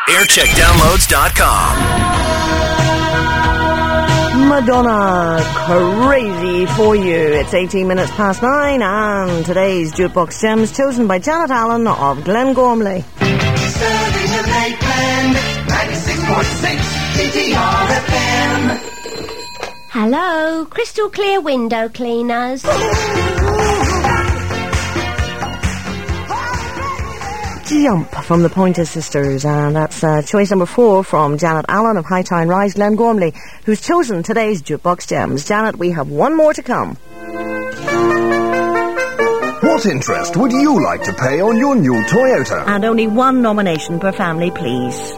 aircheckdownloads.com. Madonna, Crazy for You. It's 18 minutes past 9, and today's Jukebox Gems chosen by Janet Allen of Glengormley. Serving the Lakeland, 96.6 TTRFM. Hello, crystal clear window cleaners. Jump from the Pointer Sisters, and that's choice number 4 from Janet Allen of Hightown Rise, Glengormley, who's chosen today's Jukebox Gems. Janet, we have one more to come. What interest would you like to pay on your new Toyota? And only one nomination per family, please.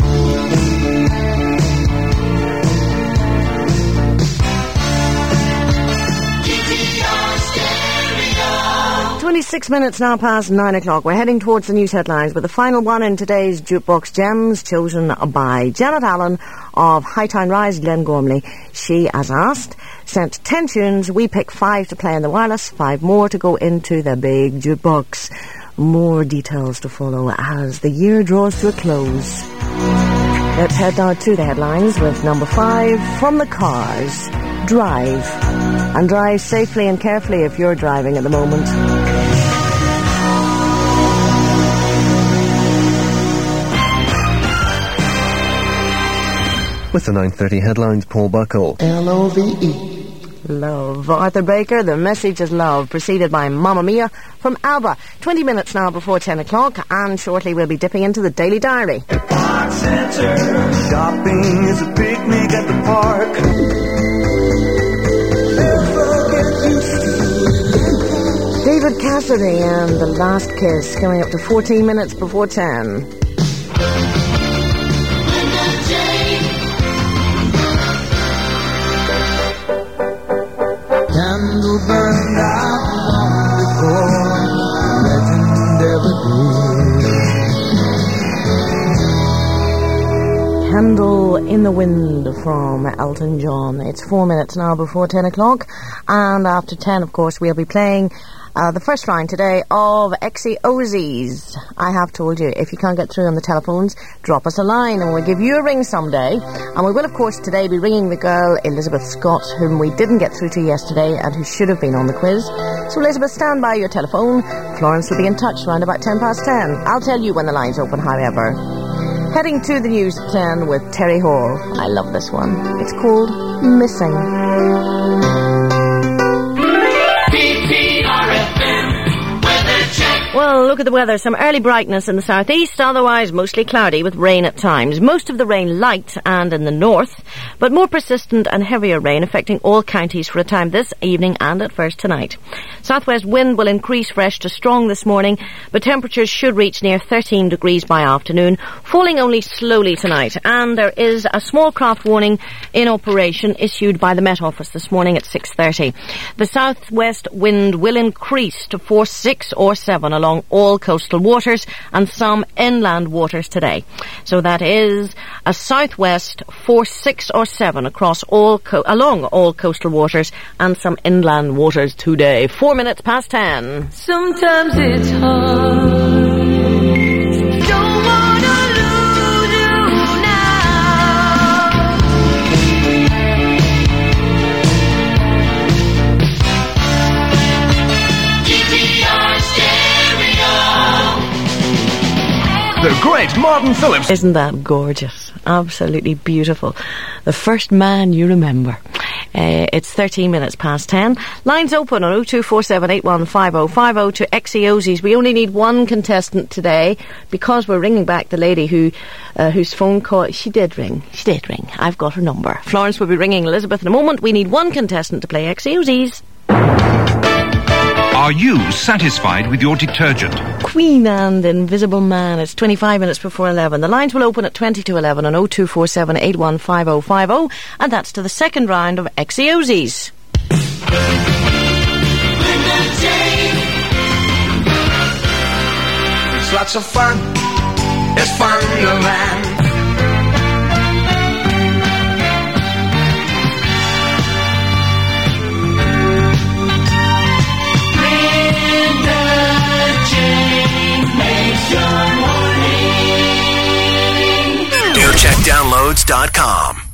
26 minutes now past 9 o'clock. We're heading towards the news headlines with the final one in today's Jukebox Gems, chosen by Janet Allen of Hightown Rise, Glengormley. She, as asked, sent 10 tunes. We pick 5 to play in the wireless, 5 more to go into the big jukebox. More details to follow as the year draws to a close. Let's head now to the headlines with number 5 from the Cars. Drive. And drive safely and carefully if you're driving at the moment. With the 9:30 headlines, Paul Buckle. L-O-V-E. Love. Arthur Baker, The Message is Love, preceded by Mamma Mia from ABBA. 20 minutes now before 10 o'clock, and shortly we'll be dipping into the Daily Diary. Park Center. Shopping is a picnic at the park. David Cassidy and The Last Kiss, coming up to 14 minutes before 10. Candle burned out before legend ever did. Candle in the Wind from Elton John. It's 4 minutes now before 10 o'clock, and after 10, of course, we'll be playing the first round today of Exy-Ozies. I have told you, if you can't get through on the telephones, drop us a line and we'll give you a ring someday. And we will, of course, today be ringing the girl, Elizabeth Scott, whom we didn't get through to yesterday and who should have been on the quiz. So, Elizabeth, stand by your telephone. Florence will be in touch around about 10 past 10. I'll tell you when the line's open, however. Heading to the news at 10 with Terry Hall. I love this one. It's called Missing. Well, look at the weather. Some early brightness in the southeast, otherwise mostly cloudy with rain at times. Most of the rain light and in the north, but more persistent and heavier rain affecting all counties for a time this evening and at first tonight. Southwest wind will increase fresh to strong this morning, but temperatures should reach near 13 degrees by afternoon, falling only slowly tonight. And there is a small craft warning in operation issued by the Met Office this morning at 6:30. The southwest wind will increase to force 6 or 7 along all coastal waters and some inland waters today. So that is a southwest force 6 or 7 across along all coastal waters and some inland waters today. 4 minutes past 10. Sometimes it's hard. Don't wanna lose you now. GTR Stereo. The great Martin Phillips. Isn't that gorgeous? Absolutely beautiful. The first man you remember. It's 13 minutes past 10. Lines open on 02478155050 to Exy-Ozies. We only need one contestant today because we're ringing back the lady whose phone call... She did ring. I've got her number. Florence will be ringing Elizabeth in a moment. We need one contestant to play Exy-Ozies. Are you satisfied with your detergent? Queen and Invisible Man. It's 25 minutes before 11. The lines will open at 20 to 11 on 02478155050, and that's to the second round of Exy-Ozies. It's lots of fun. It's fun around. CharityDownloads.com.